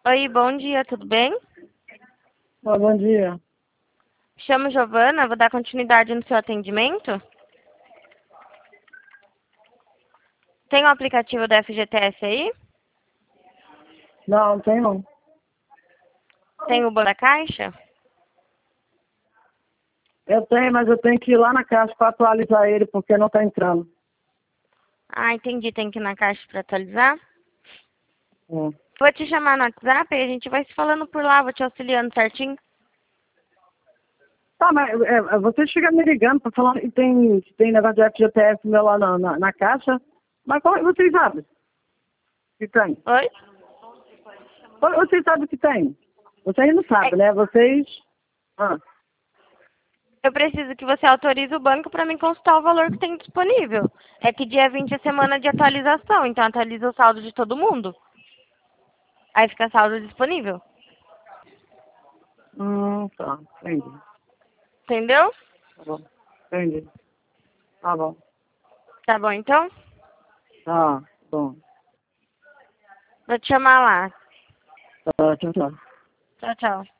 Oi, bom dia, tudo bem? Bom dia. Me chamo Giovana, vou dar continuidade no seu atendimento. Tem o aplicativo da FGTS aí? Não tem não. Tem o Banco da Caixa? Eu tenho, mas eu tenho que ir lá na caixa para atualizar ele, porque não está entrando. Ah, entendi, tem que ir na Caixa para atualizar. É. Vou te chamar no WhatsApp e a gente vai se falando por lá, vou te auxiliando certinho. Tá, mas você chega me ligando para falar que tem negócio de FGTS meu lá na caixa, mas como vocês sabem que tem? Oi? Como vocês sabem que tem? Vocês não sabem, né? Vocês... Ah, Eu preciso que você autorize o banco para me consultar o valor que tem disponível. É que dia 20 é semana de atualização, então atualiza o saldo de todo mundo. Aí fica saldo disponível. tá. Entendi. Entendeu? Tá bom. Entendi. Tá bom. Tá bom, então? Tá bom. Vou te chamar lá. Tá, tchau, tchau. Tchau, tchau.